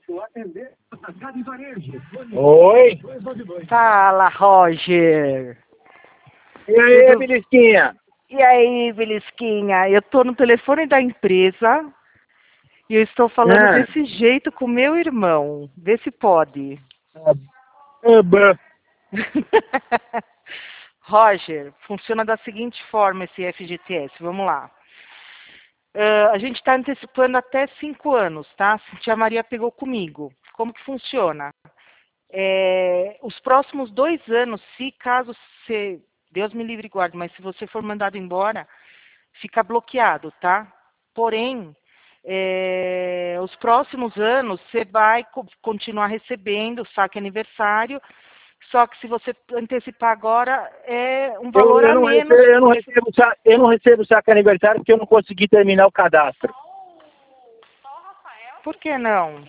Oi. Fala, Roger. E aí, Belisquinha? E aí, Belisquinha? Eu tô no telefone da empresa e eu estou falando desse jeito com meu irmão. Vê se pode. Roger, funciona da seguinte forma esse FGTS. Vamos lá. A gente está antecipando até 5 anos, tá? Tia Maria pegou comigo. Como que funciona? Os próximos 2 anos, se caso você, Deus me livre e guarde, mas se você for mandado embora, fica bloqueado, tá? Porém, os próximos anos você vai continuar recebendo o saque aniversário, só que se você antecipar agora, é um valor a menos. Eu não recebo saque aniversário porque eu não consegui terminar o cadastro. Por que não?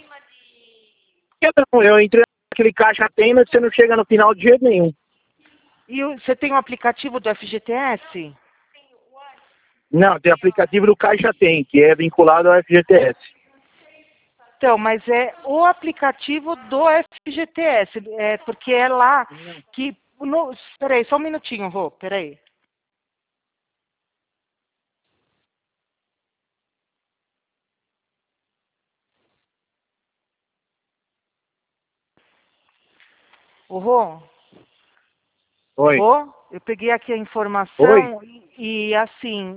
Eu entrei naquele caixa tem, mas você não chega no final de jeito nenhum. E você tem um aplicativo do FGTS? Não, tem aplicativo do Caixa Tem, que é vinculado ao FGTS. Então, mas é o aplicativo do FGTS, porque é lá que... Peraí, só um minutinho, Rô, peraí. Ô, Rô? Oi. Rô, eu peguei aqui a informação e assim,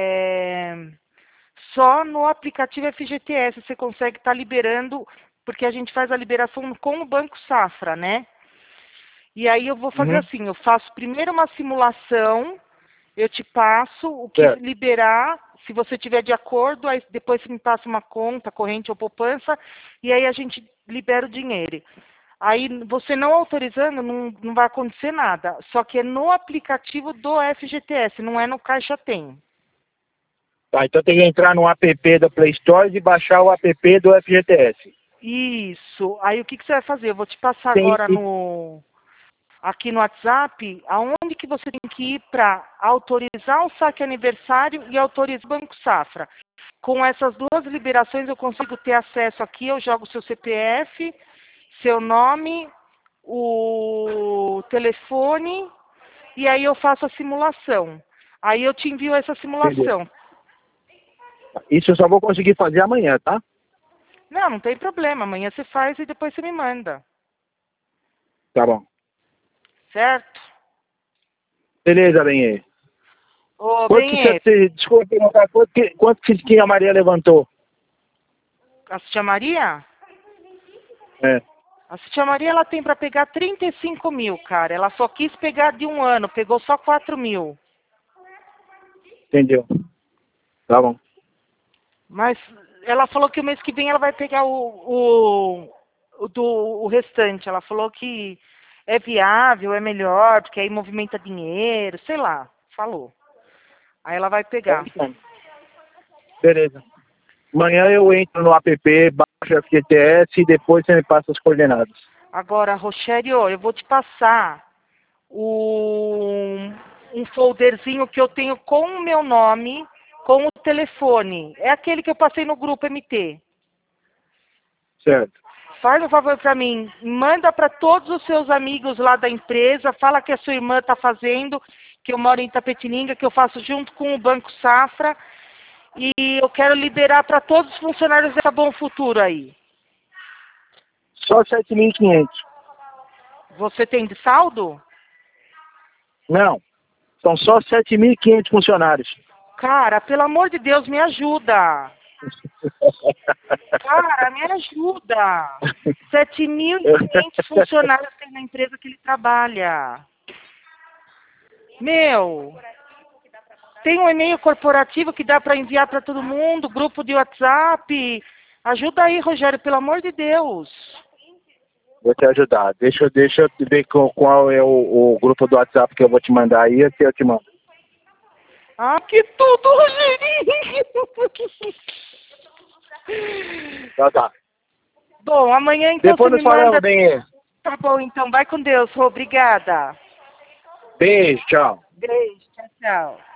só no aplicativo FGTS você consegue estar liberando, porque a gente faz a liberação com o Banco Safra, né? E aí eu vou fazer assim, eu faço primeiro uma simulação, eu te passo o que liberar, se você tiver de acordo, aí depois você me passa uma conta, corrente ou poupança, e aí a gente libera o dinheiro. Aí você não autorizando, não vai acontecer nada, só que é no aplicativo do FGTS, não é no Caixa Tem. Tá, então tem que entrar no app da Play Store e baixar o app do FGTS. Isso. Aí o que você vai fazer? Eu vou te passar agora aqui no WhatsApp, aonde que você tem que ir para autorizar o saque aniversário e autorizar o Banco Safra. Com essas duas liberações eu consigo ter acesso aqui, eu jogo seu CPF, seu nome, o telefone, e aí eu faço a simulação. Aí eu te envio essa simulação. Entendeu? Isso eu só vou conseguir fazer amanhã, tá? Não tem problema. Amanhã você faz e depois você me manda. Tá bom. Certo? Beleza, Benê. Ô, Benê, Desculpa perguntar, quanto que a Maria levantou? a tia Maria? É. A tia Maria, ela tem para pegar 35 mil, cara. Ela só quis pegar de 1 ano, pegou só 4 mil. Entendeu? Tá bom. Mas ela falou que o mês que vem ela vai pegar o restante. Ela falou que é viável, é melhor, porque aí movimenta dinheiro, sei lá. Falou. Aí ela vai pegar. Beleza. Amanhã eu entro no app, baixo o FGTS e depois você me passa as coordenadas. Agora, Rogério, eu vou te passar um folderzinho que eu tenho com o meu nome, com o telefone. É aquele que eu passei no grupo MT. Certo. Faz um favor para mim, manda para todos os seus amigos lá da empresa, fala que a sua irmã está fazendo, que eu moro em Itapetininga, que eu faço junto com o Banco Safra, e eu quero liberar para todos os funcionários dessa Bom Futuro aí. Só 7.500. Você tem de saldo? Não. São só 7.500 funcionários. Cara, pelo amor de Deus, me ajuda. Cara, me ajuda. 7.500 funcionários tem na empresa que ele trabalha. Meu, tem um e-mail corporativo que dá para enviar para todo mundo, grupo de WhatsApp. Ajuda aí, Rogério, pelo amor de Deus. Vou te ajudar. Deixa eu ver qual é o grupo do WhatsApp que eu vou te mandar aí, que eu te mando. Ah, que tudo, Rogerinho! Tá. Bom, amanhã então Depois você nos me manda... falamos, bem. Tá bom, então. Vai com Deus, Rô. Obrigada. Beijo, tchau. Beijo. Tchau, tchau.